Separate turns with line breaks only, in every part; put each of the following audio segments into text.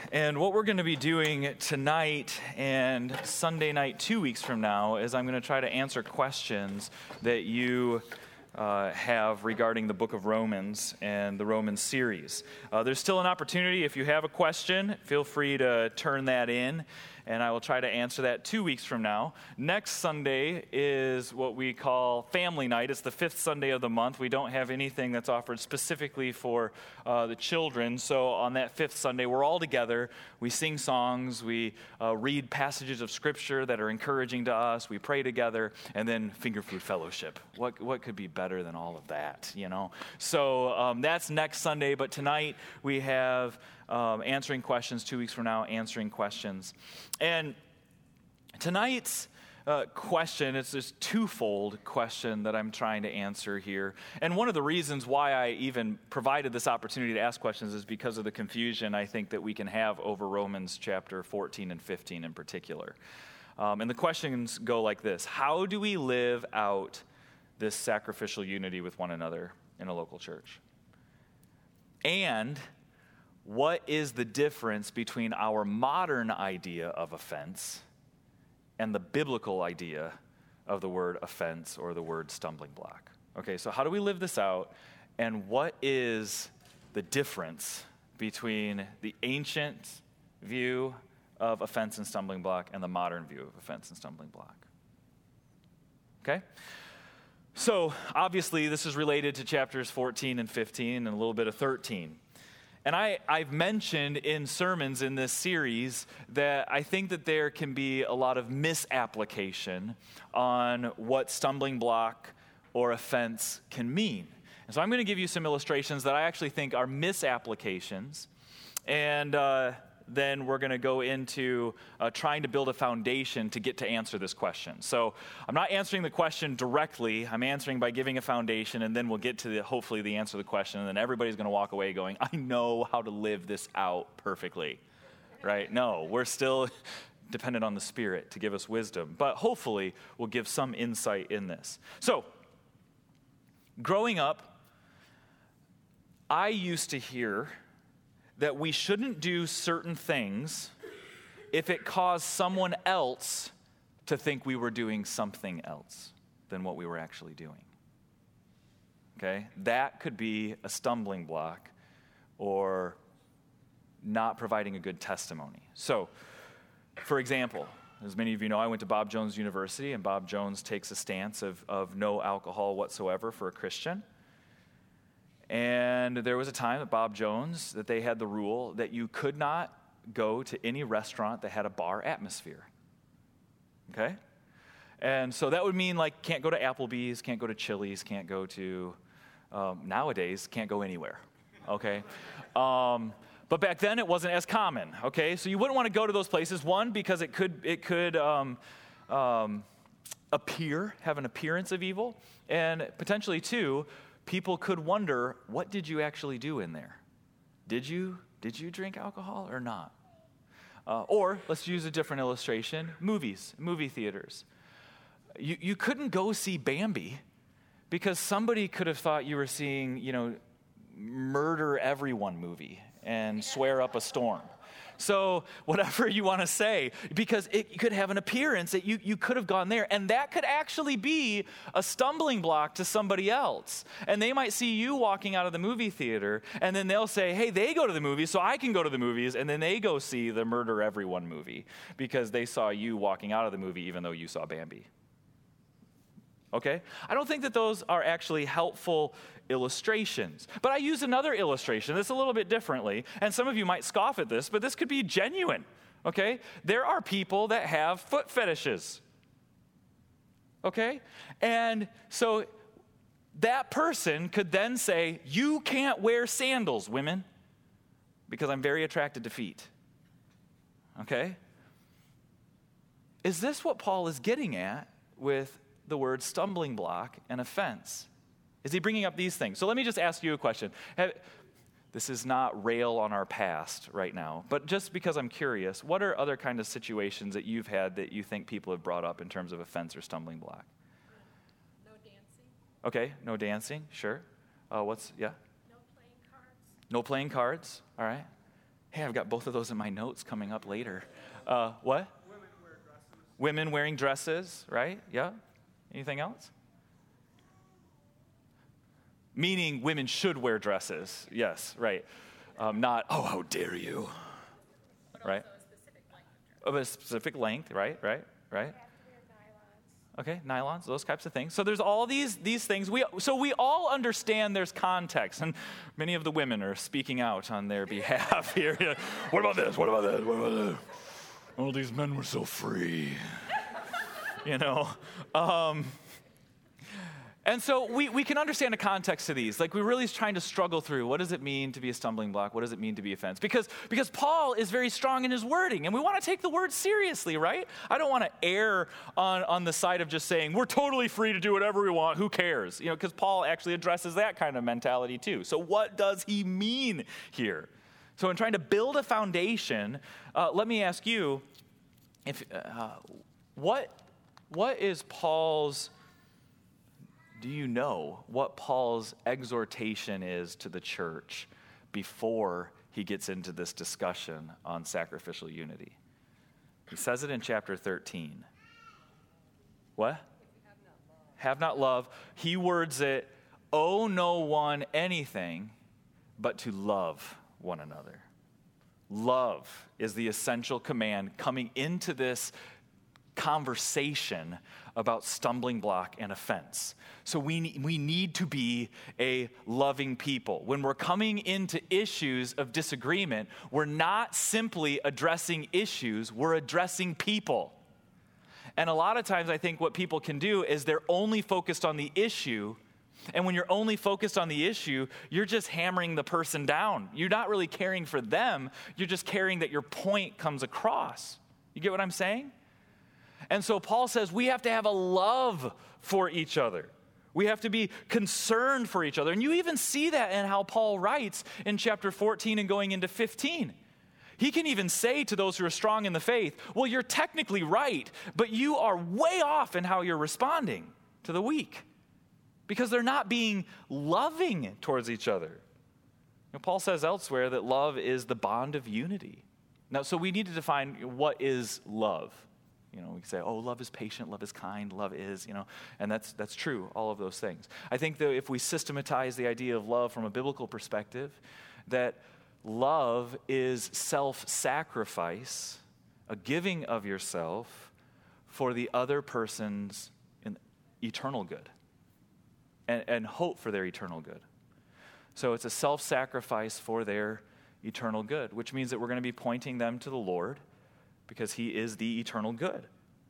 And what we're going to be doing tonight and Sunday night 2 weeks from now is I'm going to try to answer questions that you have regarding the book of Romans and the Romans series. There's still an opportunity. If you have a question, feel free to turn that in, and I will try to answer that 2 weeks from now. Next Sunday is what we call family night. It's the fifth Sunday of the month. We don't have anything that's offered specifically for the children. So on that fifth Sunday, we're all together. We sing songs. We read passages of Scripture that are encouraging to us. We pray together, and then finger food fellowship. What could be better than all of that, you know? So that's next Sunday, but tonight we have answering questions. 2 weeks from now, answering questions. And tonight's question, it's this twofold question that I'm trying to answer here. And one of the reasons why I even provided this opportunity to ask questions is because of the confusion I think that we can have over Romans chapter 14 and 15 in particular. And the questions go like this: how do we live out this sacrificial unity with one another in a local church? And what is the difference between our modern idea of offense and the biblical idea of the word offense or the word stumbling block? Okay, so how do we live this out, and what is the difference between the ancient view of offense and stumbling block and the modern view of offense and stumbling block? Okay? So, obviously, this is related to chapters 14 and 15 and a little bit of 13. And I've mentioned in sermons in this series that I think that there can be a lot of misapplication on what stumbling block or offense can mean. And so I'm going to give you some illustrations that I actually think are misapplications. And then we're going to go into trying to build a foundation to get to answer this question. So I'm not answering the question directly. I'm answering by giving a foundation, and then we'll get to hopefully the answer to the question, and then everybody's going to walk away going, I know how to live this out perfectly, right? No, we're still dependent on the Spirit to give us wisdom, but hopefully we'll give some insight in this. So growing up, I used to hear that we shouldn't do certain things if it caused someone else to think we were doing something else than what we were actually doing. Okay? That could be a stumbling block or not providing a good testimony. So, for example, as many of you know, I went to Bob Jones University, and Bob Jones takes a stance of no alcohol whatsoever for a Christian. And there was a time at Bob Jones that they had the rule that you could not go to any restaurant that had a bar atmosphere. Okay? And so that would mean, like, can't go to Applebee's, can't go to Chili's, can't go to, nowadays, can't go anywhere. Okay? But back then, it wasn't as common. Okay? So you wouldn't want to go to those places, one, because it could have an appearance of evil, and potentially, two, people could wonder, what did you actually do in there? Did you drink alcohol or not? Or, let's use a different illustration, movie theaters. You couldn't go see Bambi because somebody could have thought you were seeing, Murder Everyone movie and Swear Up a Storm. So whatever you want to say, because it could have an appearance that you could have gone there, and that could actually be a stumbling block to somebody else. And they might see you walking out of the movie theater, and then they'll say, hey, they go to the movies, so I can go to the movies, and then they go see the Murder Everyone movie because they saw you walking out of the movie even though you saw Bambi. Okay? I don't think that those are actually helpful illustrations. But I use another illustration that's a little bit differently, and some of you might scoff at this, but this could be genuine. Okay? There are people that have foot fetishes. Okay? And so that person could then say, you can't wear sandals, women, because I'm very attracted to feet. Okay? Is this what Paul is getting at with the word stumbling block and offense? Is he bringing up these things? So let me just ask you a question. This is not rail on our past right now, but just because I'm curious, what are other kind of situations that you've had that you think people have brought up in terms of offense or stumbling block?
No dancing.
Okay, no dancing, sure. Yeah?
No playing cards.
No playing cards, all right. Hey, I've got both of those in my notes coming up later. What?
Women wear dresses.
Women wearing dresses, right? Yeah. Anything else? Meaning women should wear dresses. Yes, right. Not, oh, how dare you.
But
Right.
also a specific length of dress.
Of a specific length, right?
They have to wear nylons.
Okay, nylons, those types of things. So there's all these things. We all understand there's context, and many of the women are speaking out on their behalf here. What about this? What about that? What about that? Oh, these men were so free. You know? And so we can understand the context to these. Like, we're really trying to struggle through, what does it mean to be a stumbling block? What does it mean to be offense? Because Paul is very strong in his wording, and we want to take the word seriously, right? I don't want to err on the side of just saying, we're totally free to do whatever we want, who cares? You know, because Paul actually addresses that kind of mentality too. So what does he mean here? So in trying to build a foundation, let me ask you, what is Paul's... Do you know what Paul's exhortation is to the church before he gets into this discussion on sacrificial unity? He says it in chapter 13. What? Have not love. He words it, owe no one anything but to love one another. Love is the essential command coming into this conversation about stumbling block and offense. So we need to be a loving people. When we're coming into issues of disagreement, we're not simply addressing issues, we're addressing people. And a lot of times I think what people can do is they're only focused on the issue, and when you're only focused on the issue, you're just hammering the person down. You're not really caring for them, you're just caring that your point comes across. You get what I'm saying? And so Paul says we have to have a love for each other. We have to be concerned for each other. And you even see that in how Paul writes in chapter 14 and going into 15. He can even say to those who are strong in the faith, well, you're technically right, but you are way off in how you're responding to the weak because they're not being loving towards each other. And Paul says elsewhere that love is the bond of unity. Now, so we need to define what is love. You know, we can say, oh, love is patient, love is kind, love is, you know, and that's true, all of those things. I think that if we systematize the idea of love from a biblical perspective, that love is self-sacrifice, a giving of yourself for the other person's eternal good and hope for their eternal good. So it's a self-sacrifice for their eternal good, which means that we're going to be pointing them to the Lord, because he is the eternal good.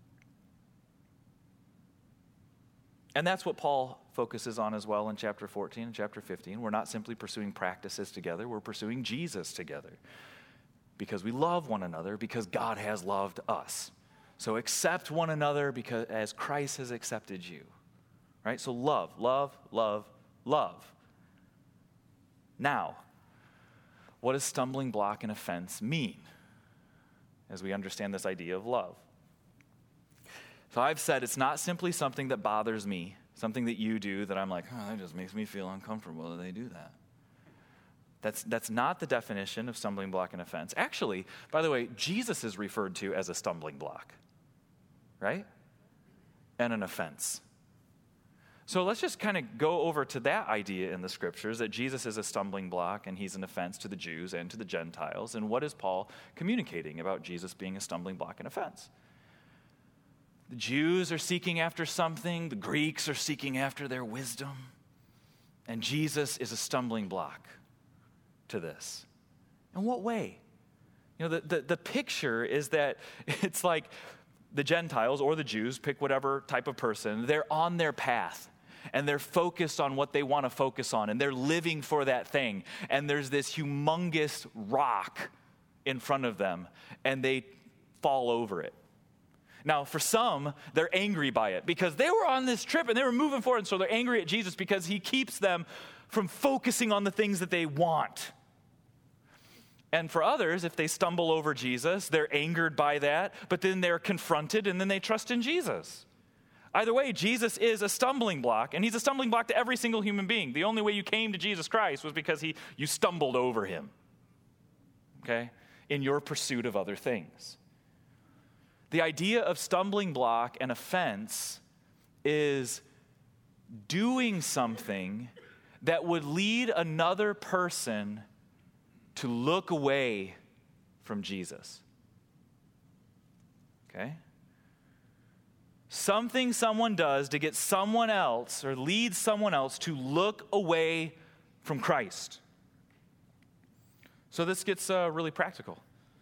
And that's what Paul focuses on as well in chapter 14 and chapter 15. We're not simply pursuing practices together, we're pursuing Jesus together. Because we love one another, because God has loved us. So accept one another because as Christ has accepted you. Right? So love, love, love, love. Now, what does stumbling block and offense mean? As we understand this idea of love. So I've said it's not simply something that bothers me, something that you do that I'm like, oh, that just makes me feel uncomfortable that they do that. That's not the definition of stumbling block and offense. Actually, by the way, Jesus is referred to as a stumbling block, right? And an offense. So let's just kind of go over to that idea in the scriptures, that Jesus is a stumbling block and he's an offense to the Jews and to the Gentiles. And what is Paul communicating about Jesus being a stumbling block and offense? The Jews are seeking after something. The Greeks are seeking after their wisdom. And Jesus is a stumbling block to this. In what way? You know, the picture is that it's like the Gentiles or the Jews, pick whatever type of person, they're on their path. And they're focused on what they want to focus on. And they're living for that thing. And there's this humongous rock in front of them. And they fall over it. Now, for some, they're angry by it. Because they were on this trip and they were moving forward. And so they're angry at Jesus because he keeps them from focusing on the things that they want. And for others, if they stumble over Jesus, they're angered by that. But then they're confronted and then they trust in Jesus. Either way, Jesus is a stumbling block, and he's a stumbling block to every single human being. The only way you came to Jesus Christ was because you stumbled over him. okay, in your pursuit of other things. The idea of stumbling block and offense is doing something that would lead another person to look away from Jesus. Okay? Something someone does to get someone else or lead someone else to look away from Christ. So this gets really practical.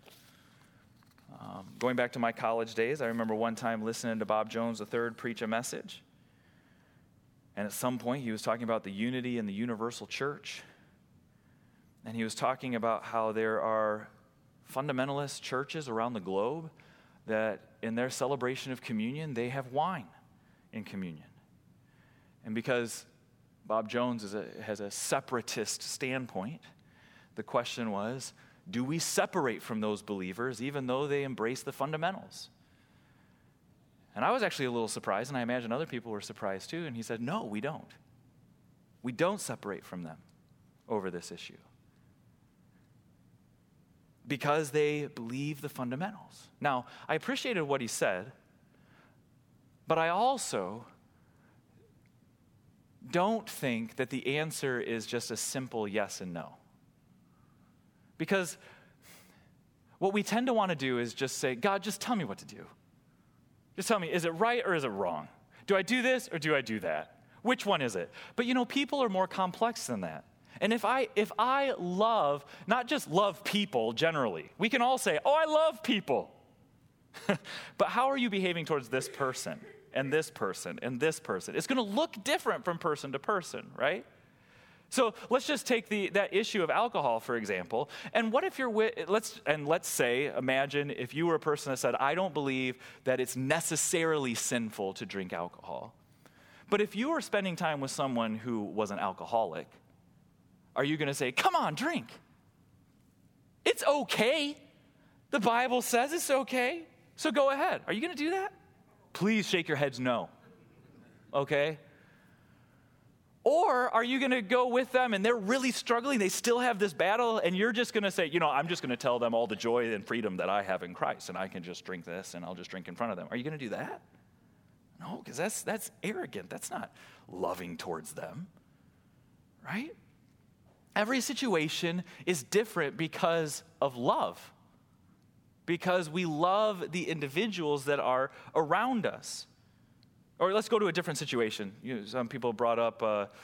Going back to my college days, I remember one time listening to Bob Jones III preach a message. And at some point, he was talking about the unity in the universal church. And he was talking about how there are fundamentalist churches around the globe that in their celebration of communion, they have wine in communion. And because Bob Jones has a separatist standpoint, the question was, do we separate from those believers even though they embrace the fundamentals? And I was actually a little surprised, and I imagine other people were surprised too. And he said, no, we don't. We don't separate from them over this issue because they believe the fundamentals. Now, I appreciated what he said, but I also don't think that the answer is just a simple yes and no. Because what we tend to want to do is just say, God, just tell me what to do. Just tell me, is it right or is it wrong? Do I do this or do I do that? Which one is it? But people are more complex than that. And if I love, not just love people generally, we can all say, oh, I love people. But how are you behaving towards this person and this person and this person? It's going to look different from person to person, right? So let's just take that issue of alcohol, for example. And what if let's say, imagine if you were a person that said, I don't believe that it's necessarily sinful to drink alcohol. But if you were spending time with someone who was an alcoholic, are you going to say, come on, drink? It's okay. The Bible says it's okay. So go ahead. Are you going to do that? Please shake your heads no. Okay? Or are you going to go with them and they're really struggling, they still have this battle, and you're just going to say, I'm just going to tell them all the joy and freedom that I have in Christ, and I can just drink this, and I'll just drink in front of them. Are you going to do that? No, because that's arrogant. That's not loving towards them, right? Every situation is different because of love, because we love the individuals that are around us. Or let's go to a different situation. Some people brought up,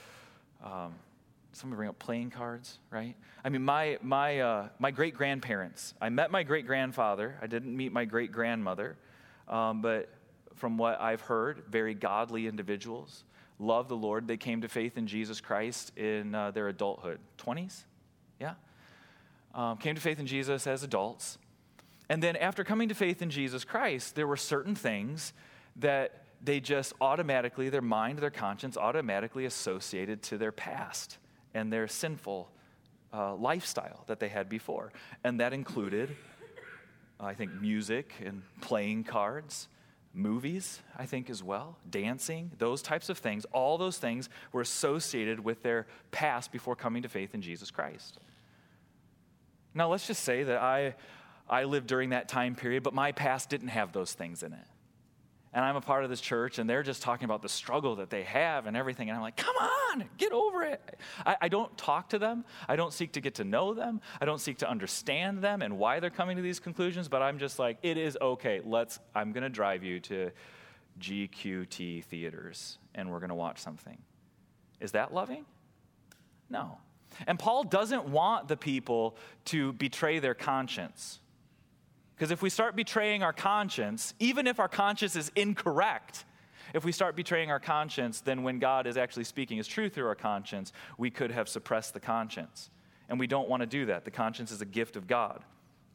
somebody bring up playing cards, right? I mean, my great-grandparents, I met my great-grandfather. I didn't meet my great-grandmother, but from what I've heard, very godly individuals, love the Lord. They came to faith in Jesus Christ in their adulthood. 20s? Yeah. Came to faith in Jesus as adults. And then after coming to faith in Jesus Christ, there were certain things that they just automatically, their mind, their conscience automatically associated to their past and their sinful lifestyle that they had before. And that included, I think, music and playing cards, movies, I think, as well, dancing, those types of things. All those things were associated with their past before coming to faith in Jesus Christ. Now, let's just say that I lived during that time period, but my past didn't have those things in it. And I'm a part of this church, and they're just talking about the struggle that they have and everything. And I'm like, come on, get over it. I don't talk to them. I don't seek to get to know them. I don't seek to understand them and why they're coming to these conclusions. But I'm just like, it is okay. I'm going to drive you to GQT theaters, and we're going to watch something. Is that loving? No. And Paul doesn't want the people to betray their conscience. Because if we start betraying our conscience, even if our conscience is incorrect, if we start betraying our conscience, then when God is actually speaking his truth through our conscience, we could have suppressed the conscience. And we don't want to do that. The conscience is a gift of God.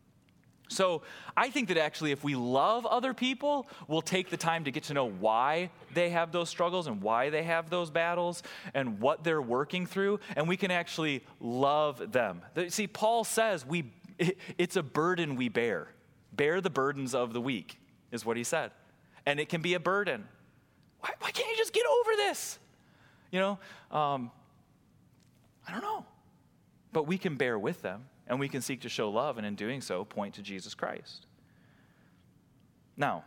So I think that actually if we love other people, we'll take the time to get to know why they have those struggles and why they have those battles and what they're working through, and we can actually love them. See, Paul says it's a burden we bear. Bear the burdens of the weak, is what he said. And it can be a burden. Why can't you just get over this? I don't know. But we can bear with them. And we can seek to show love, and in doing so, point to Jesus Christ. Now,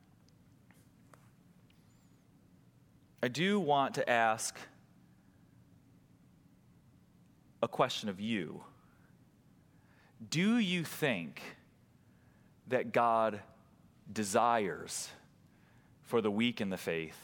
I do want to ask a question of you. Do you think that God desires for the weak in the faith,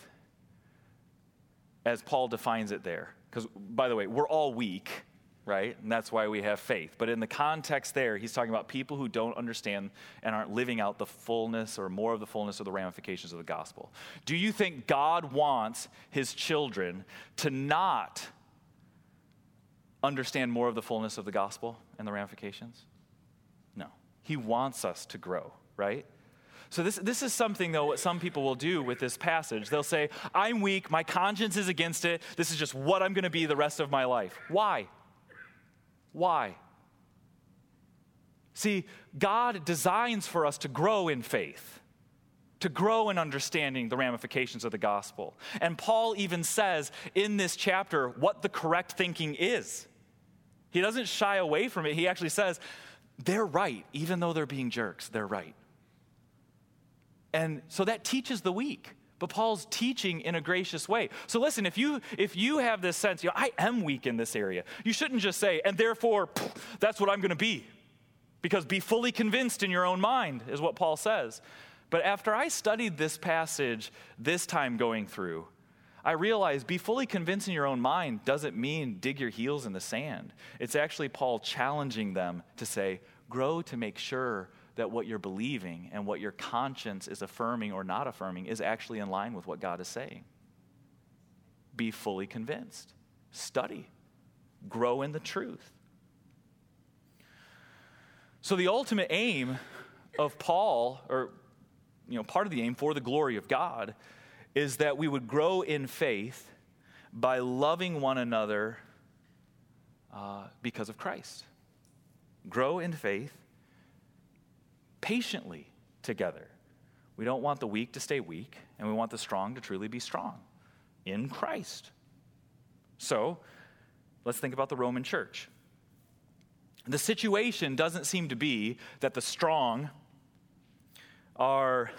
as Paul defines it there? Because, by the way, we're all weak, right? And that's why we have faith. But in the context there, he's talking about people who don't understand and aren't living out the fullness or more of the fullness of the ramifications of the gospel. Do you think God wants his children to not understand more of the fullness of the gospel and the ramifications? No. He wants us to grow, right? So this is something, though, what some people will do with this passage. They'll say, I'm weak, my conscience is against it, this is just what I'm going to be the rest of my life. Why? Why? See, God designs for us to grow in faith, to grow in understanding the ramifications of the gospel. And Paul even says in this chapter what the correct thinking is. He doesn't shy away from it. He actually says, they're right, even though they're being jerks, they're right. And so that teaches the weak. But Paul's teaching in a gracious way. So listen, if you have this sense, I am weak in this area, you shouldn't just say, and therefore, that's what I'm going to be. Because be fully convinced in your own mind is what Paul says. But after I studied this passage this time going through, I realized be fully convinced in your own mind doesn't mean dig your heels in the sand. It's actually Paul challenging them to say, grow to make sure that what you're believing and what your conscience is affirming or not affirming is actually in line with what God is saying. Be fully convinced. Study. Grow in the truth. So the ultimate aim of Paul, or part of the aim for the glory of God, is that we would grow in faith by loving one another because of Christ. Grow in faith patiently together. We don't want the weak to stay weak, and we want the strong to truly be strong in Christ. So, let's think about the Roman church. The situation doesn't seem to be that the strong are,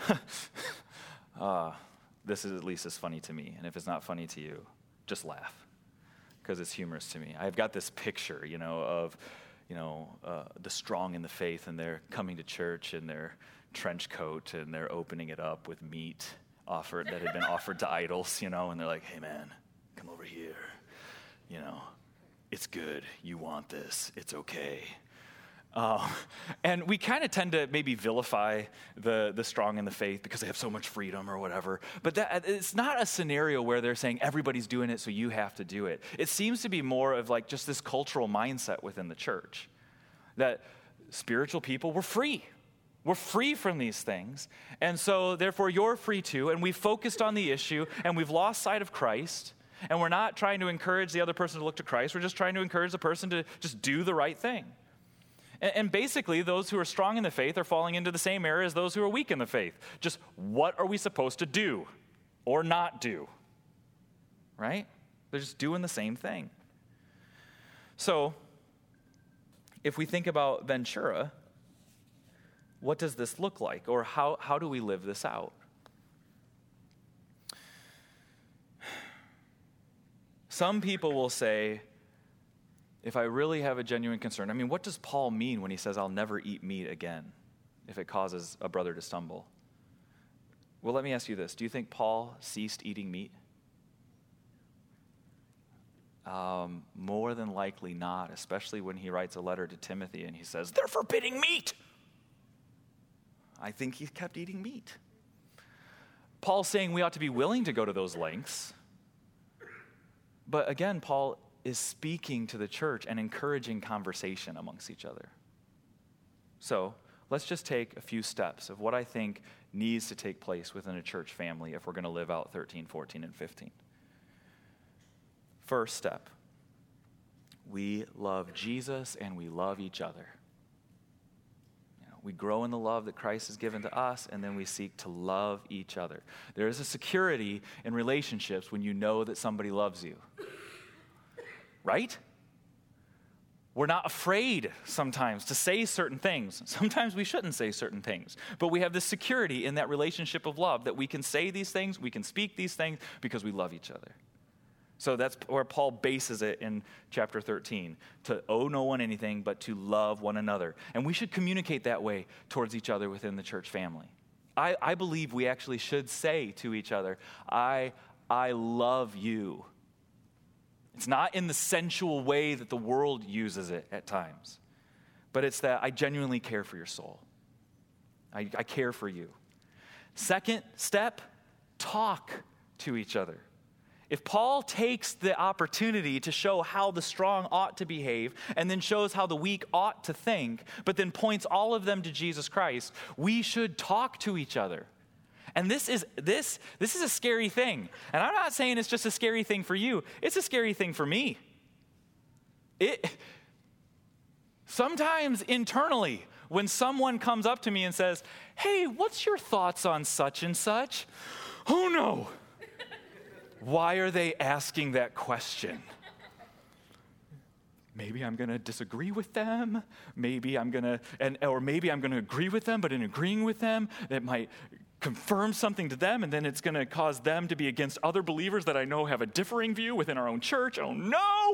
this is at least as funny to me, and if it's not funny to you, just laugh, because it's humorous to me. I've got this picture, of the strong in the faith, and they're coming to church in their trench coat, and they're opening it up with meat that had been offered to idols, and they're like, hey man, come over here, it's good, you want this, it's okay. And we kind of tend to maybe vilify the strong in the faith because they have so much freedom or whatever. But it's not a scenario where they're saying everybody's doing it, so you have to do it. It seems to be more of like just this cultural mindset within the church that spiritual people, we're free. We're free from these things. And so therefore you're free too. And we've focused on the issue and we've lost sight of Christ. And we're not trying to encourage the other person to look to Christ. We're just trying to encourage the person to just do the right thing. And basically, those who are strong in the faith are falling into the same error as those who are weak in the faith. Just what are we supposed to do or not do? Right? They're just doing the same thing. So, if we think about Ventura, what does this look like? Or how do we live this out? Some people will say, if I really have a genuine concern, what does Paul mean when he says, I'll never eat meat again if it causes a brother to stumble? Well, let me ask you this. Do you think Paul ceased eating meat? More than likely not, especially when he writes a letter to Timothy and he says, they're forbidding meat. I think he kept eating meat. Paul's saying we ought to be willing to go to those lengths. But again, Paul is speaking to the church and encouraging conversation amongst each other. So let's just take a few steps of what I think needs to take place within a church family if we're going to live out 13, 14, and 15. First step, we love Jesus and we love each other. We grow in the love that Christ has given to us, and then we seek to love each other. There is a security in relationships when you know that somebody loves you. Right? We're not afraid sometimes to say certain things. Sometimes we shouldn't say certain things. But we have this security in that relationship of love that we can say these things, we can speak these things because we love each other. So that's where Paul bases it in chapter 13, to owe no one anything but to love one another. And we should communicate that way towards each other within the church family. I believe we actually should say to each other, I love you. It's not in the sensual way that the world uses it at times, but it's that I genuinely care for your soul. I care for you. Second step, talk to each other. If Paul takes the opportunity to show how the strong ought to behave and then shows how the weak ought to think, but then points all of them to Jesus Christ, we should talk to each other. And this is a scary thing. And I'm not saying it's just a scary thing for you. It's a scary thing for me. Sometimes internally, when someone comes up to me and says, "Hey, what's your thoughts on such and such?" Oh no. Why are they asking that question? Maybe I'm going to disagree with them. Maybe I'm going to agree with them, but in agreeing with them, that might confirm something to them, and then it's going to cause them to be against other believers that I know have a differing view within our own church. Oh no!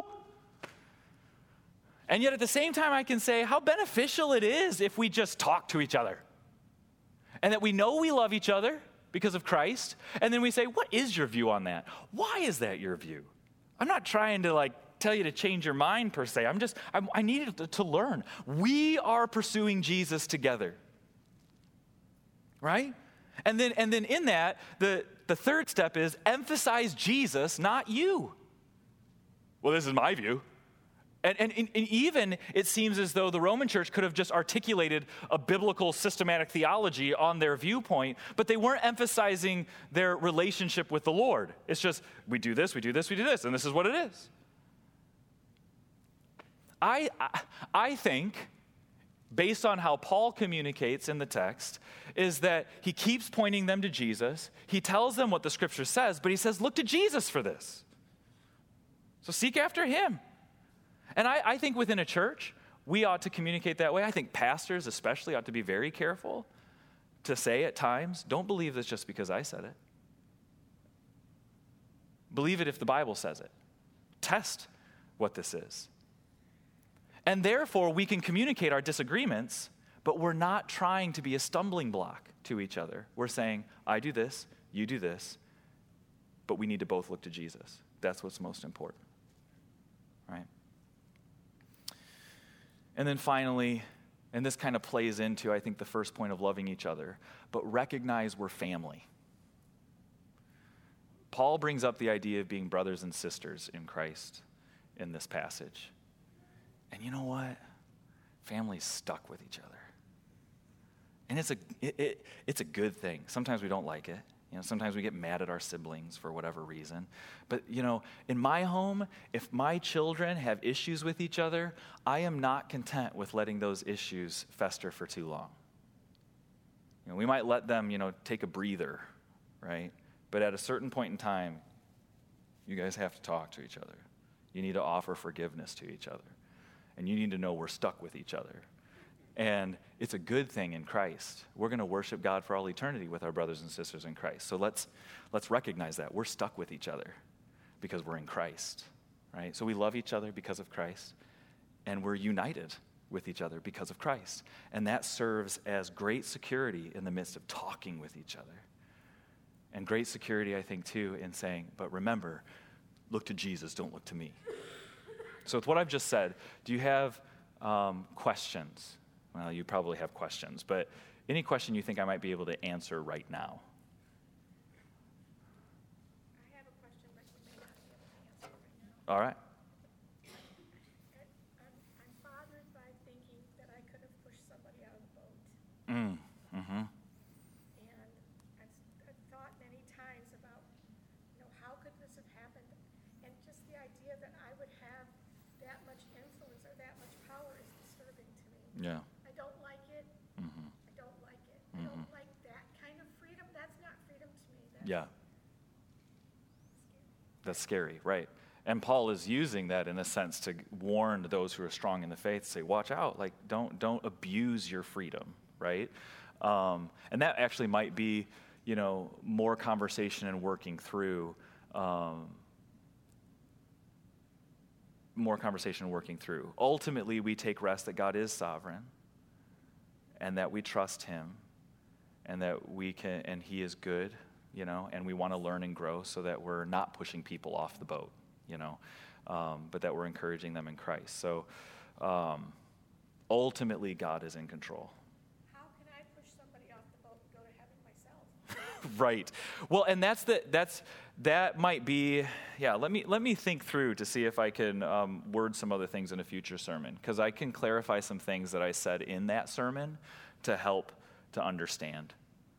And yet at the same time, I can say how beneficial it is if we just talk to each other. And that we know we love each other because of Christ. And then we say, what is your view on that? Why is that your view? I'm not trying to tell you to change your mind per se. I needed to learn. We are pursuing Jesus together. Right? And then in that, the third step is emphasize Jesus, not you. Well, this is my view. And even it seems as though the Roman church could have just articulated a biblical systematic theology on their viewpoint, but they weren't emphasizing their relationship with the Lord. It's just, we do this, we do this, we do this, and this is what it is. I think, based on how Paul communicates in the text, is that he keeps pointing them to Jesus. He tells them what the Scripture says, but he says, look to Jesus for this. So seek after him. And I think within a church, we ought to communicate that way. I think pastors especially ought to be very careful to say at times, don't believe this just because I said it. Believe it if the Bible says it. Test what this is. And therefore, we can communicate our disagreements, but we're not trying to be a stumbling block to each other. We're saying, I do this, you do this, but we need to both look to Jesus. That's what's most important, right? And then finally, and this kind of plays into, I think, the first point of loving each other, but recognize we're family. Paul brings up the idea of being brothers and sisters in Christ in this passage. And you know what? Families stuck with each other. And it's a good thing. Sometimes we don't like it. Sometimes we get mad at our siblings for whatever reason. But, in my home, if my children have issues with each other, I am not content with letting those issues fester for too long. We might let them, take a breather, right? But at a certain point in time, you guys have to talk to each other. You need to offer forgiveness to each other. And you need to know we're stuck with each other. And it's a good thing in Christ. We're going to worship God for all eternity with our brothers and sisters in Christ. So let's recognize that. We're stuck with each other because we're in Christ, right? So we love each other because of Christ, and we're united with each other because of Christ. And that serves as great security in the midst of talking with each other. And great security, I think, too, in saying, but remember, look to Jesus, don't look to me. So with what I've just said, do you have questions? Well, you probably have questions, but any question you think I might be able to answer right now?
I have a question, but you may not be able to answer it right now.
All right.
I'm bothered by thinking that I could have pushed somebody out of the boat.
Mm-hmm.
And I've thought many times about, how could this have happened? And just the idea that I would have that much influence or that much power is disturbing to me.
Yeah.
I don't like it.
Mm-hmm.
I don't like it. I don't like that kind of freedom. That's not freedom to me. That's
Yeah.
scary.
That's scary, right? And Paul is using that in a sense to warn those who are strong in the faith, say, watch out, like don't abuse your freedom, right? And that actually might be, more conversation and working through, Ultimately, we take rest that God is sovereign and that we trust him and that we can, and he is good, and we want to learn and grow so that we're not pushing people off the boat, but that we're encouraging them in Christ. So ultimately, God is in control.
How can I push somebody off the boat and go to heaven myself?
Right. Well, and that might be, let me think through to see if I can word some other things in a future sermon, because I can clarify some things that I said in that sermon to help to understand.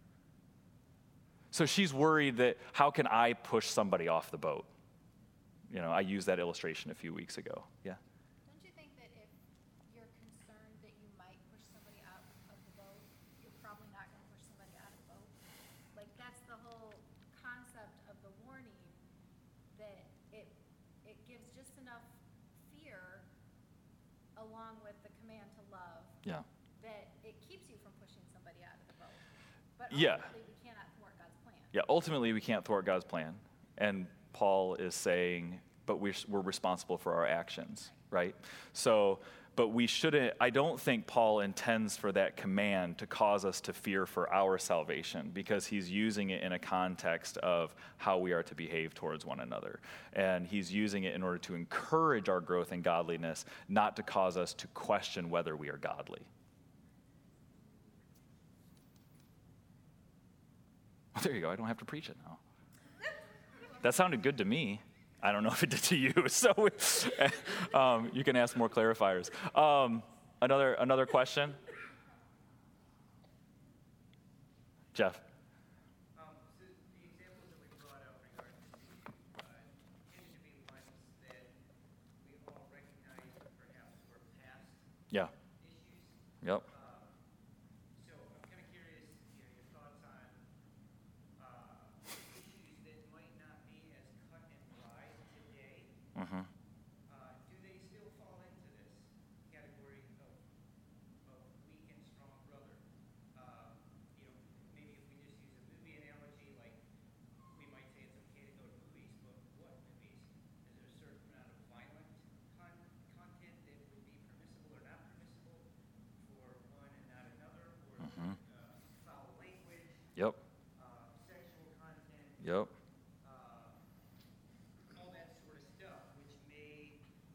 So she's worried that how can I push somebody off the boat? I used that illustration a few weeks ago. Yeah.
Don't you think that if you're concerned that you might push somebody out of the boat, you're probably not going to push somebody out of the boat? Like, that's the whole concept of the warning, that it gives just enough fear along with the command to love.
Yeah.
That it keeps you from pushing somebody out of the boat. But
Yeah.
ultimately, we cannot thwart God's plan.
Yeah, ultimately we can't thwart God's plan. And Paul is saying, but we're responsible for our actions, right? So, but we shouldn't, I don't think Paul intends for that command to cause us to fear for our salvation, because he's using it in a context of how we are to behave towards one another. And he's using it in order to encourage our growth in godliness, not to cause us to question whether we are godly. There you go, I don't have to preach it now. That sounded good to me. I don't know if it did to you, so you can ask more clarifiers. Another question? Jeff?
So the examples that we brought out regarding the tend to be ones that we all recognize perhaps were past
Yeah.
issues.
Yep.
So I'm kind of curious, your thoughts on issues that might not be as cut and dry today.
Mm-hmm.
Do they still fall into this category of weak and strong brother? Maybe if we just use a movie analogy, like we might say it's okay to go to movies, but what movies? Is there a certain amount of violent content that would be permissible or not permissible for one and not another, or
Mm-hmm.
foul language,
Yep.
sexual content,
Yep.
all that sort of stuff, which may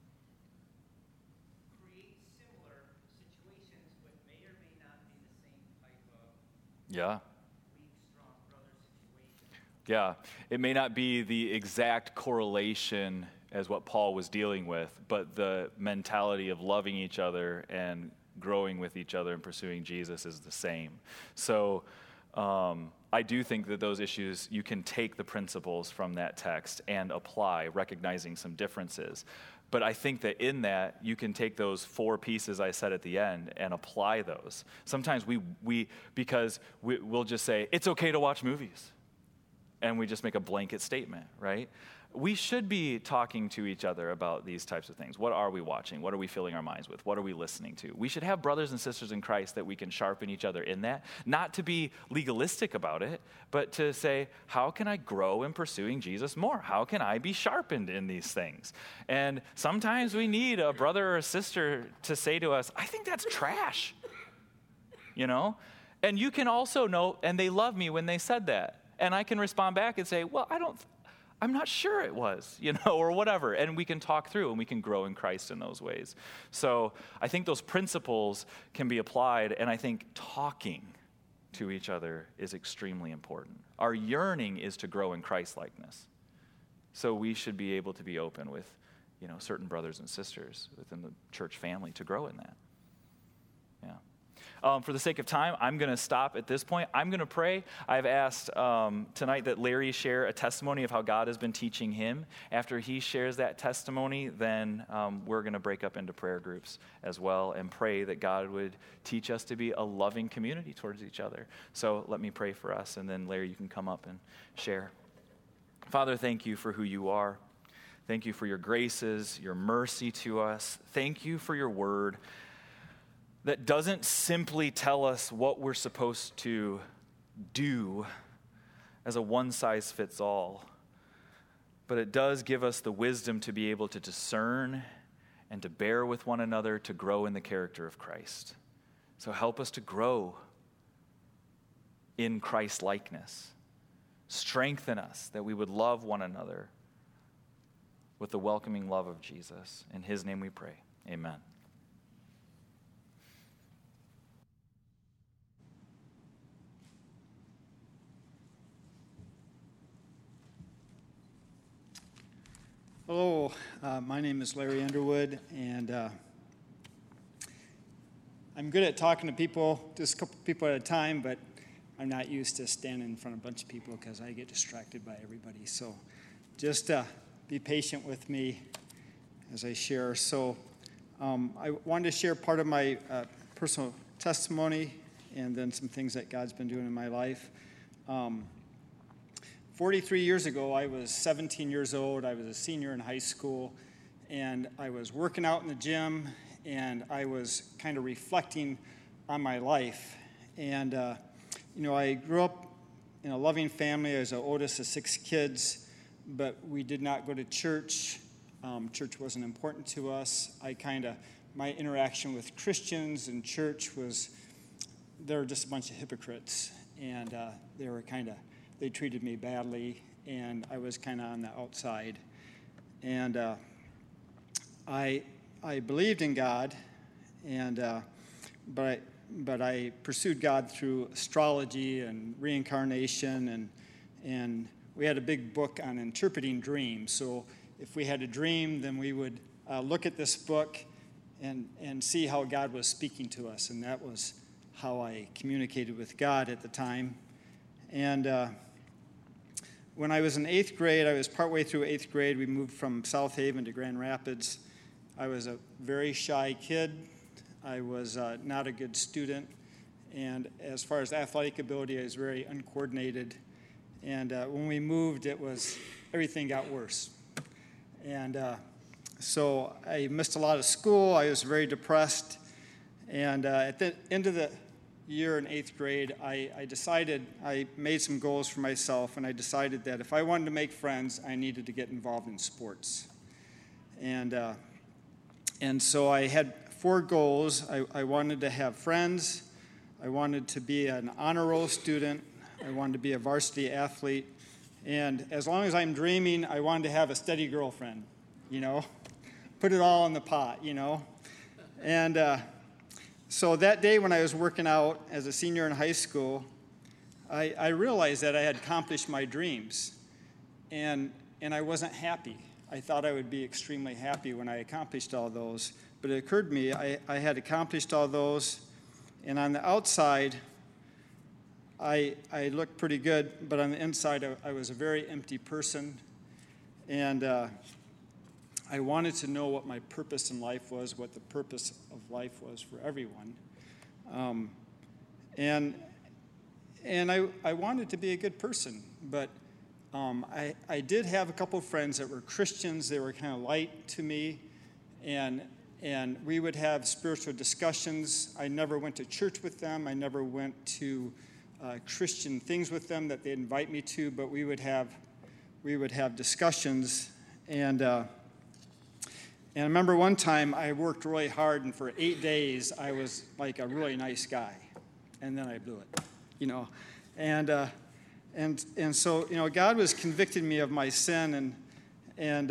create similar situations, but may or may not be the same type of
Yeah.
weak, strong brother situation.
Yeah. It may not be the exact correlation as what Paul was dealing with, but the mentality of loving each other and growing with each other and pursuing Jesus is the same. So I do think that those issues, you can take the principles from that text and apply, recognizing some differences. But I think that in that, you can take those 4 pieces I said at the end and apply those. Sometimes we'll just say, it's okay to watch movies. And we just make a blanket statement, right? We should be talking to each other about these types of things. What are we watching? What are we filling our minds with? What are we listening to? We should have brothers and sisters in Christ that we can sharpen each other in that. Not to be legalistic about it, but to say, how can I grow in pursuing Jesus more? How can I be sharpened in these things? And sometimes we need a brother or a sister to say to us, I think that's trash. And you can also know, and they love me when they said that. And I can respond back and say, well, I'm not sure it was, or whatever. And we can talk through and we can grow in Christ in those ways. So I think those principles can be applied, and I think talking to each other is extremely important. Our yearning is to grow in Christ-likeness. So we should be able to be open with, certain brothers and sisters within the church family to grow in that. Yeah. For the sake of time, I'm going to stop at this point. I'm going to pray. I've asked tonight that Larry share a testimony of how God has been teaching him. After he shares that testimony, then we're going to break up into prayer groups as well and pray that God would teach us to be a loving community towards each other. So let me pray for us, and then Larry, you can come up and share. Father, thank you for who you are. Thank you for your graces, your mercy to us. Thank you for your word that doesn't simply tell us what we're supposed to do as a one-size-fits-all, but it does give us the wisdom to be able to discern and to bear with one another to grow in the character of Christ. So help us to grow in Christ-likeness. Strengthen us that we would love one another with the welcoming love of Jesus. In his name we pray. Amen.
Hello, my name is Larry Underwood, and I'm good at talking to people, just a couple people at a time, but I'm not used to standing in front of a bunch of people because I get distracted by everybody. So just be patient with me as I share. So I wanted to share part of my personal testimony and then some things that God's been doing in my life. 43 years ago, I was 17 years old. I was a senior in high school, and I was working out in the gym, and I was kind of reflecting on my life. And, I grew up in a loving family. I was the oldest of 6 kids, but we did not go to church. Church wasn't important to us. My interaction with Christians and church they were just a bunch of hypocrites, and they treated me badly, and I was kind of on the outside. And I believed in God, but I pursued God through astrology and reincarnation, and we had a big book on interpreting dreams. So if we had a dream, then we would look at this book and see how God was speaking to us, and that was how I communicated with God at the time. And when I was in 8th grade, I was partway through 8th grade, we moved from South Haven to Grand Rapids. I was a very shy kid. I was not a good student. And as far as athletic ability, I was very uncoordinated. And when we moved, everything got worse. And so I missed a lot of school. I was very depressed. And at the end of the year in 8th grade, I made some goals for myself, and I decided that if I wanted to make friends, I needed to get involved in sports. And so I had 4 goals. I wanted to have friends. I wanted to be an honor roll student. I wanted to be a varsity athlete. And as long as I'm dreaming, I wanted to have a steady girlfriend, Put it all in the pot, And so that day when I was working out as a senior in high school, I realized that I had accomplished my dreams, and I wasn't happy. I thought I would be extremely happy when I accomplished all those, but it occurred to me I had accomplished all those, and on the outside, I looked pretty good, but on the inside, I was a very empty person, and I wanted to know what my purpose in life was, what the purpose of life was for everyone. And I wanted to be a good person, but I did have a couple of friends that were Christians. They were kind of light to me, and we would have spiritual discussions. I never went to church with them. I never went to Christian things with them that they'd invite me to, but we would have discussions. And I remember one time I worked really hard, and for 8 days I was like a really nice guy, and then I blew it, And so God was convicting me of my sin, and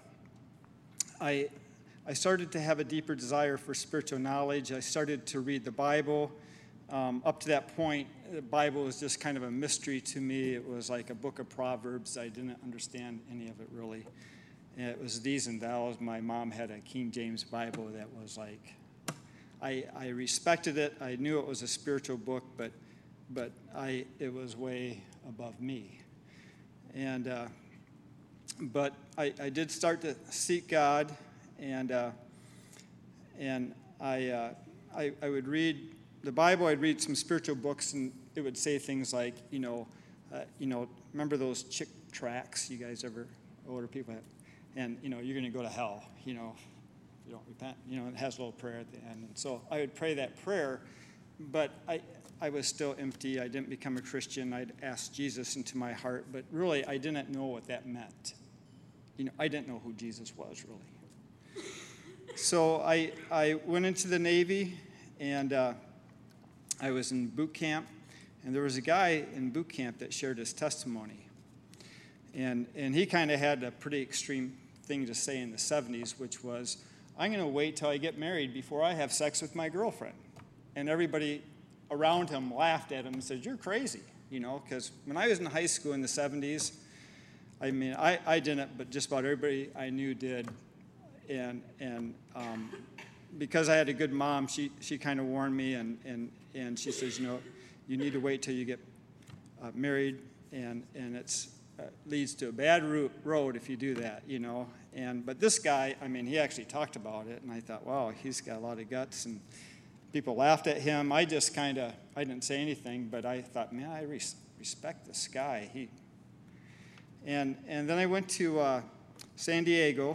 I started to have a deeper desire for spiritual knowledge. I started to read the Bible. Up to that point, the Bible was just kind of a mystery to me. It was like a book of Proverbs. I didn't understand any of it really. And it was these and thous. My mom had a King James Bible that was like, I respected it. I knew it was a spiritual book, but it was way above me. And but I did start to seek God, and I would read the Bible. I'd read some spiritual books, and it would say things like, remember those Chick tracts? You guys ever, older people have? and you're going to go to hell, if you don't repent. It has a little prayer at the end. And so I would pray that prayer, but I was still empty. I didn't become a Christian. I'd asked Jesus into my heart, but really I didn't know what that meant. I didn't know who Jesus was, really. So I went into the Navy, and I was in boot camp, and there was a guy in boot camp that shared his testimony. And he kind of had a pretty extreme thing to say in the 70s, which was, I'm going to wait till I get married before I have sex with my girlfriend. And everybody around him laughed at him and said, you're crazy, because when I was in high school in the 70s, I didn't, but just about everybody I knew did. And because I had a good mom, she kind of warned me, and she says, you need to wait till you get married, and it's leads to a bad road if you do that, But this guy, he actually talked about it, and I thought, wow, he's got a lot of guts, and people laughed at him. I just I didn't say anything, but I thought, man, I respect this guy. And then I went to San Diego,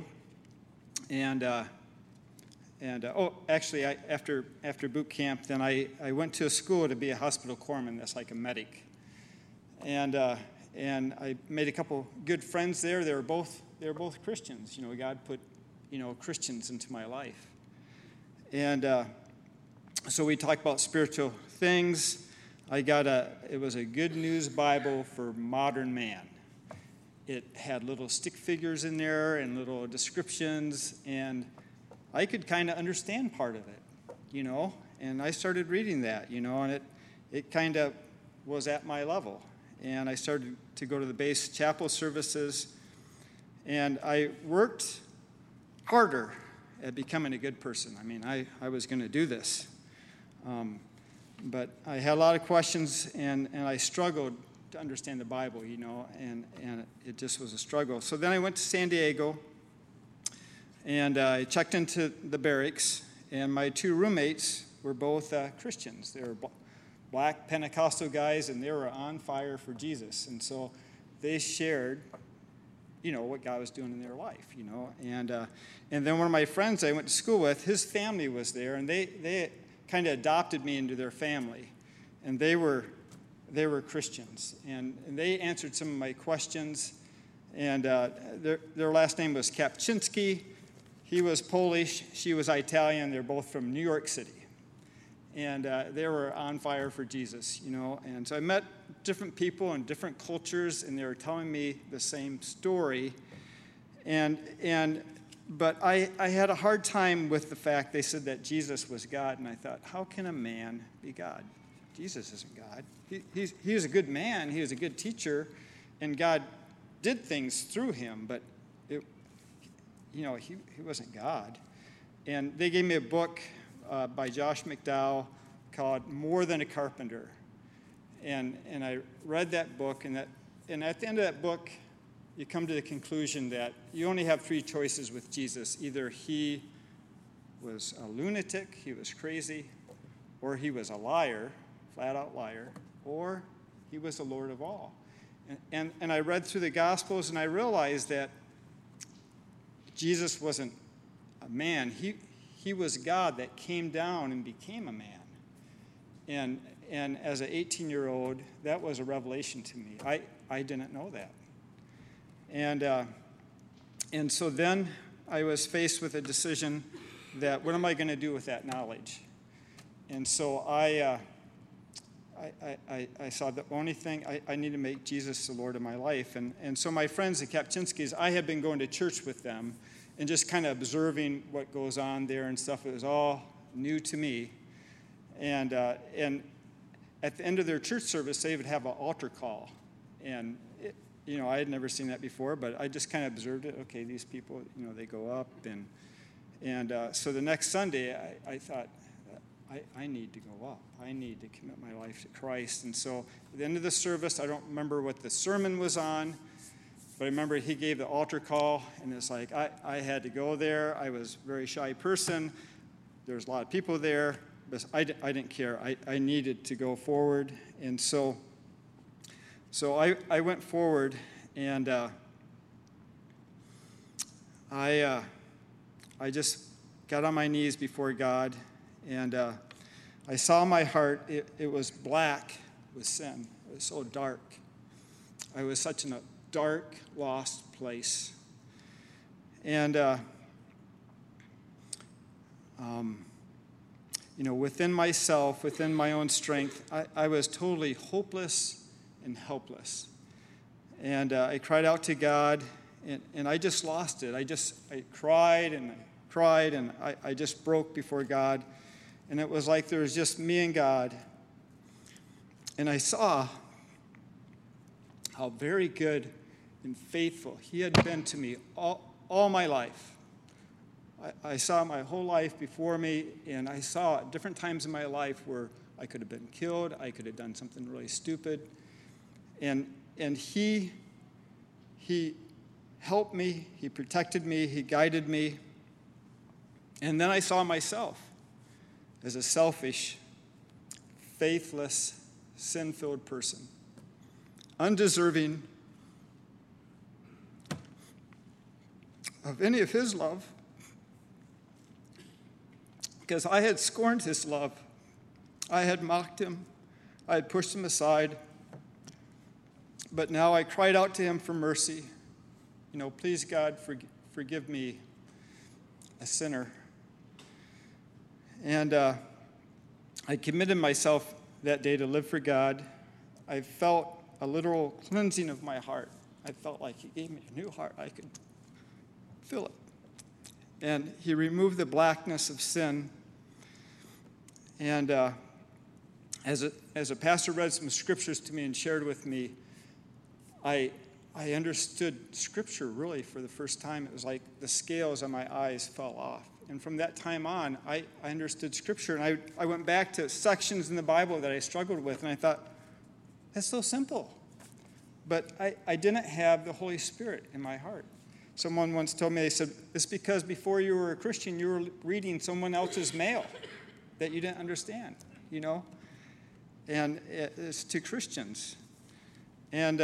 after boot camp, then I went to a school to be a hospital corpsman. That's like a medic, and I made a couple good friends there. They were both Christians. God put Christians into my life, and so we talked about spiritual things. It was a Good News Bible for modern man. It had little stick figures in there and little descriptions, and I could kind of understand part of it, and I started reading that, and it kind of was at my level. And I started to go to the base chapel services, and I worked harder at becoming a good person. I was going to do this, but I had a lot of questions, and I struggled to understand the Bible, and it just was a struggle. So then I went to San Diego, and I checked into the barracks, and my two roommates were both Christians. They were black Pentecostal guys, and they were on fire for Jesus. And so they shared, what God was doing in their life, And then one of my friends I went to school with, his family was there, and they kind of adopted me into their family. And they were Christians, and they answered some of my questions. And their last name was Kapczynski. He was Polish. She was Italian. They're both from New York City. And they were on fire for Jesus, And so I met different people in different cultures, and they were telling me the same story. But I had a hard time with the fact they said that Jesus was God, and I thought, how can a man be God? Jesus isn't God. He was a good man. He was a good teacher, and God did things through him, but he wasn't God. And they gave me a book by Josh McDowell called More Than a Carpenter. And I read that book, and at the end of that book, you come to the conclusion that you only have three choices with Jesus. Either he was a lunatic, he was crazy, or he was a liar, flat-out liar, or he was the Lord of all. And I read through the Gospels, and I realized that Jesus wasn't a man. He was God that came down and became a man. And as an 18-year-old, that was a revelation to me. I didn't know that. And so then I was faced with a decision that what am I going to do with that knowledge? And so I saw the only thing, I need to make Jesus the Lord of my life. And so my friends, the Kapczynskis, I had been going to church with them and just kind of observing what goes on there and stuff. It was all new to me. And at the end of their church service, they would have an altar call. And, I had never seen that before, but I just kind of observed it. Okay, these people, they go up. And so the next Sunday, I thought, I need to go up. I need to commit my life to Christ. And so at the end of the service, I don't remember what the sermon was on, but I remember he gave the altar call, and it's like I had to go there. I was a very shy person. There was a lot of people there, but I didn't care. I needed to go forward. And so I went forward, and I just got on my knees before God, and I saw my heart. It was black with sin. It was so dark. I was such in a dark, lost place. And, within myself, within my own strength, I was totally hopeless and helpless. And I cried out to God, and I just lost it. I cried, and I just broke before God. And it was like there was just me and God. And I saw how very good and faithful He had been to me all my life. I saw my whole life before me, and I saw at different times in my life where I could have been killed, I could have done something really stupid. And He helped me, He protected me, He guided me. And then I saw myself as a selfish, faithless, sin-filled person, undeserving of any of His love, because I had scorned His love. I had mocked Him. I had pushed Him aside. But now I cried out to Him for mercy. Please, God, forgive me, a sinner. And I committed myself that day to live for God. I felt a literal cleansing of my heart. I felt like He gave me a new heart. I could feel it. And He removed the blackness of sin. And as a pastor read some scriptures to me and shared with me, I understood Scripture really for the first time. It was like the scales on my eyes fell off. And from that time on, I understood Scripture. And I went back to sections in the Bible that I struggled with, and I thought, that's so simple. But I didn't have the Holy Spirit in my heart. Someone once told me, they said, it's because before you were a Christian, you were reading someone else's mail that you didn't understand, And it's to Christians. And,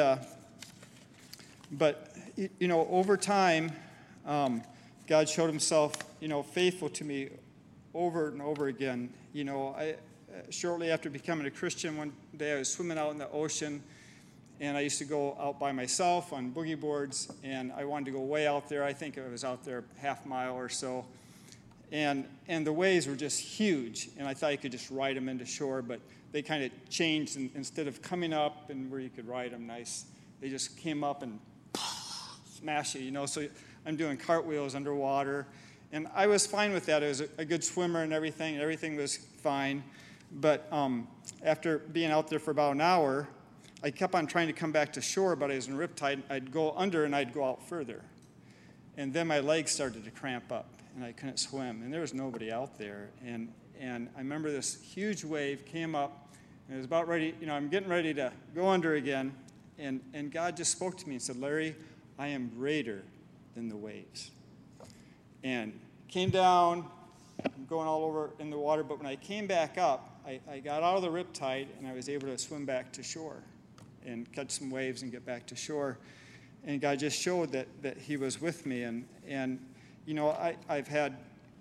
but over time, God showed Himself, faithful to me over and over again. Shortly after becoming a Christian, one day I was swimming out in the ocean, and I used to go out by myself on boogie boards, and I wanted to go way out there. I think I was out there half mile or so. And the waves were just huge, and I thought you could just ride them into shore, but they kind of changed. And instead of coming up and where you could ride them nice, they just came up and smash you, So I'm doing cartwheels underwater. And I was fine with that. I was a good swimmer and everything. Everything was fine. But after being out there for about an hour, I kept on trying to come back to shore, but I was in riptide. I'd go under and I'd go out further. And then my legs started to cramp up, and I couldn't swim. And there was nobody out there. And I remember this huge wave came up, and it was about ready, I'm getting ready to go under again. And God just spoke to me and said, Larry, I am greater than the waves. And came down, I'm going all over in the water, but when I came back up, I got out of the riptide, and I was able to swim back to shore and catch some waves and get back to shore. And God just showed that He was with me. And I've had,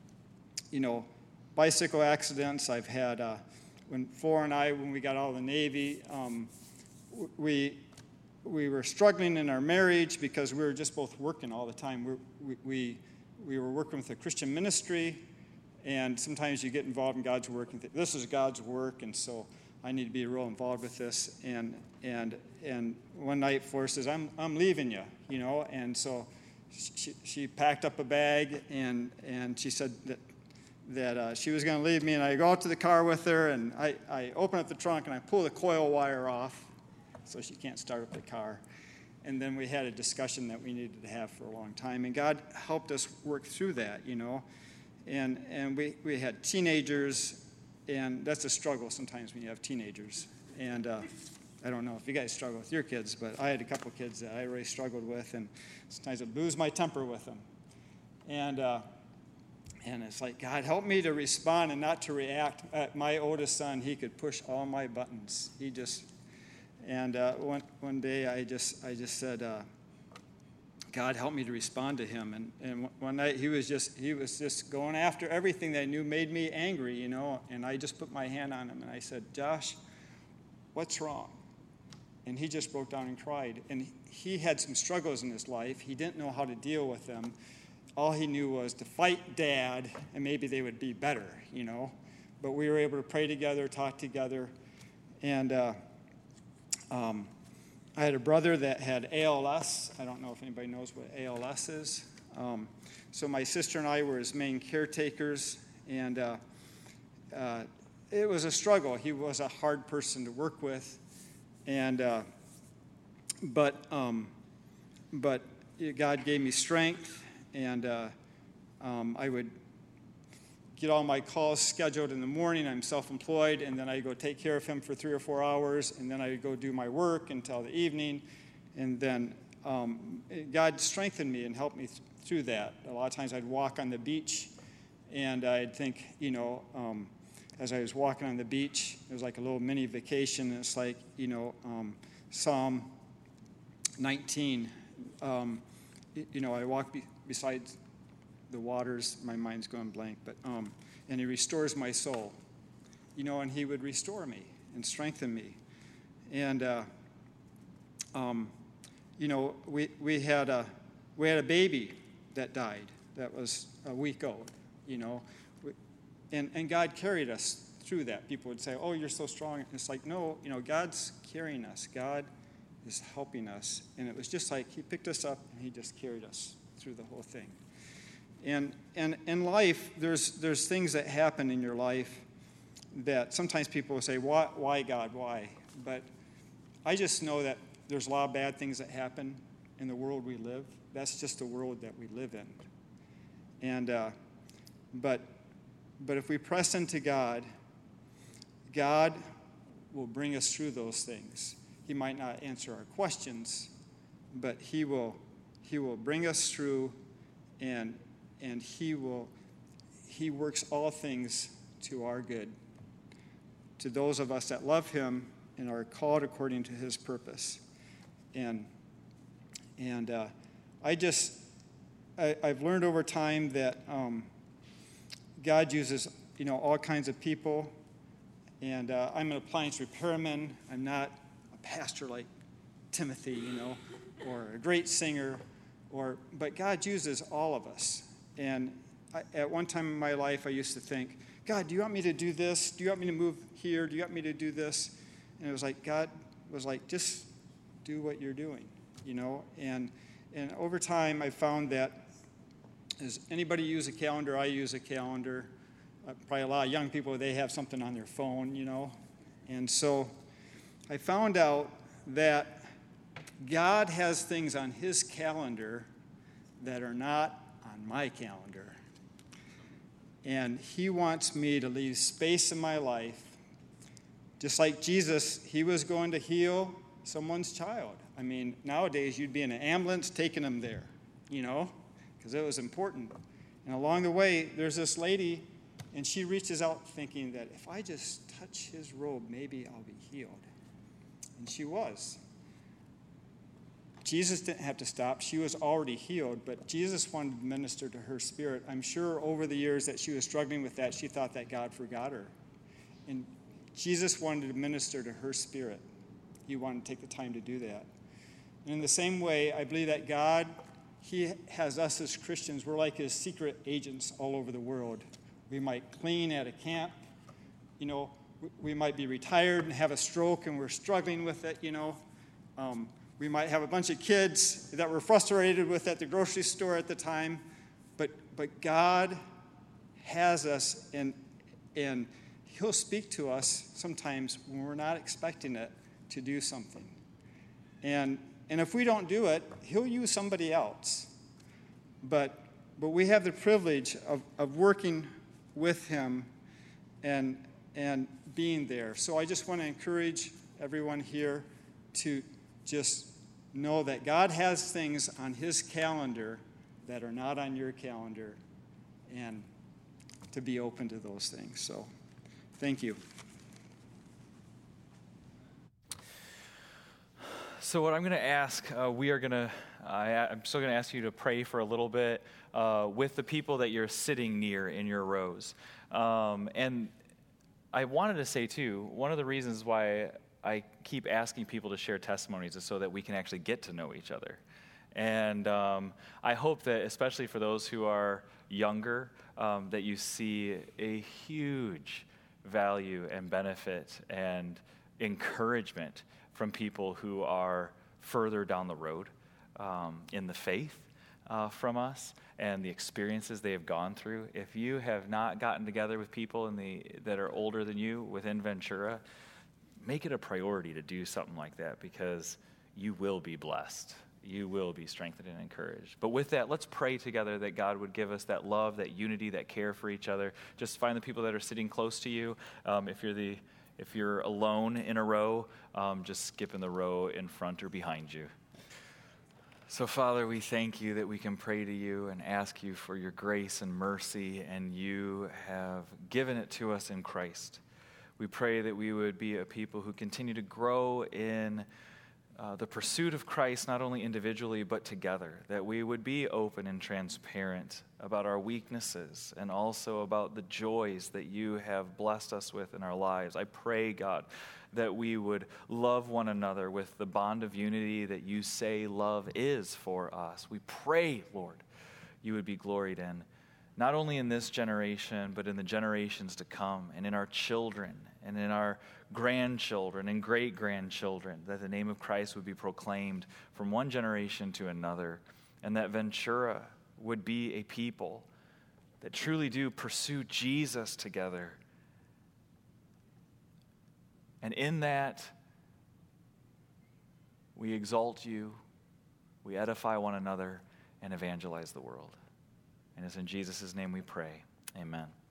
bicycle accidents. I've had, when Flora and I, when we got out of the Navy, we were struggling in our marriage because we were just both working all the time. We were working with a Christian ministry, and sometimes you get involved in God's work and think, this is God's work, and so I need to be real involved with this. And one night Flora says, I'm leaving you, and so she packed up a bag, and she said that she was going to leave me, and I go out to the car with her, and I open up the trunk, and I pull the coil wire off so she can't start up the car. And then we had a discussion that we needed to have for a long time, and God helped us work through that, And we had teenagers, and that's a struggle sometimes when you have teenagers. And I don't know if you guys struggle with your kids, but I had a couple of kids that I really struggled with, and sometimes I'd lose my temper with them. And it's like, God, help me to respond and not to react. My oldest son, he could push all my buttons. And one day I just said, God helped me to respond to him. And one night he was just going after everything that I knew made me angry, you know. And I just put my hand on him and I said, Josh, what's wrong? And he just broke down and cried. And he had some struggles in his life. He didn't know how to deal with them. All he knew was to fight Dad, and maybe they would be better, you know. But we were able to pray together, talk together. And I had a brother that had ALS. I don't know if anybody knows what ALS is. So my sister and I were his main caretakers, and it was a struggle. He was a hard person to work with, and but God gave me strength, and I would get all my calls scheduled in the morning. I'm self-employed, and then I go take care of him for 3 or 4 hours, and then I go do my work until the evening, and then God strengthened me and helped me through that. A lot of times I'd walk on the beach, and I'd think, you know, as I was walking on the beach, it was like a little mini vacation, and it's like, you know, Psalm 19, you know, I walk beside the waters, my mind's going blank, but and he restores my soul, you know, and he would restore me and strengthen me. And you know, we had a baby that died that was a week old, you know, and God carried us through that. People would say, oh, you're so strong. And it's like, no, you know, God's carrying us. God is helping us. And it was just like he picked us up and he just carried us through the whole thing. And in life, there's things that happen in your life that sometimes people will say, why God, why? But I just know that there's a lot of bad things that happen in the world we live. That's just the world that we live in. And but if we press into God, God will bring us through those things. He might not answer our questions, but He will bring us through, and He works all things to our good, to those of us that love Him and are called according to His purpose. And I've learned over time that God uses, you know, all kinds of people. And I'm an appliance repairman. I'm not a pastor like Timothy, you know, or a great singer, but God uses all of us. And at one time in my life, I used to think, God, do you want me to do this? Do you want me to move here? Do you want me to do this? And it was like, God was like, just do what you're doing, you know? And over time, I found that, does anybody use a calendar? I use a calendar. Probably a lot of young people, they have something on their phone, you know? And so I found out that God has things on His calendar that are not on my calendar. And He wants me to leave space in my life. Just like Jesus, He was going to heal someone's child. I mean, nowadays you'd be in an ambulance taking them there, you know, because it was important. And along the way, there's this lady, and she reaches out thinking that if I just touch His robe, maybe I'll be healed. And she was. Jesus didn't have to stop. She was already healed, but Jesus wanted to minister to her spirit. I'm sure over the years that she was struggling with that, she thought that God forgot her. And Jesus wanted to minister to her spirit. He wanted to take the time to do that. And in the same way, I believe that God, He has us as Christians, we're like His secret agents all over the world. We might clean at a camp, you know, we might be retired and have a stroke and we're struggling with it, you know. We might have a bunch of kids that we're frustrated with at the grocery store at the time, but God has us, and He'll speak to us sometimes when we're not expecting it to do something. And if we don't do it, He'll use somebody else. But we have the privilege of working with Him and being there. So I just want to encourage everyone here to just know that God has things on His calendar that are not on your calendar, and to be open to those things. So thank you.
So what I'm going to ask, I'm still going to ask you to pray for a little bit with the people that you're sitting near in your rows. And I wanted to say, too, one of the reasons why I keep asking people to share testimonies is so that we can actually get to know each other. And I hope that, especially for those who are younger, that you see a huge value and benefit and encouragement from people who are further down the road in the faith from us and the experiences they have gone through. If you have not gotten together with people that are older than you within Ventura, make it a priority to do something like that, because you will be blessed. You will be strengthened and encouraged. But with that, let's pray together that God would give us that love, that unity, that care for each other. Just find the people that are sitting close to you. If you're alone in a row, just skip in the row in front or behind you. So, Father, we thank you that we can pray to you and ask you for your grace and mercy, and you have given it to us in Christ. We pray that we would be a people who continue to grow in the pursuit of Christ, not only individually but together, that we would be open and transparent about our weaknesses and also about the joys that you have blessed us with in our lives. I pray, God, that we would love one another with the bond of unity that you say love is for us. We pray, Lord, you would be gloried in, not only in this generation, but in the generations to come, and in our children, and in our grandchildren and great-grandchildren, that the name of Christ would be proclaimed from one generation to another, and that Ventura would be a people that truly do pursue Jesus together. And in that, we exalt you, we edify one another, and evangelize the world. And it's in Jesus' name we pray. Amen.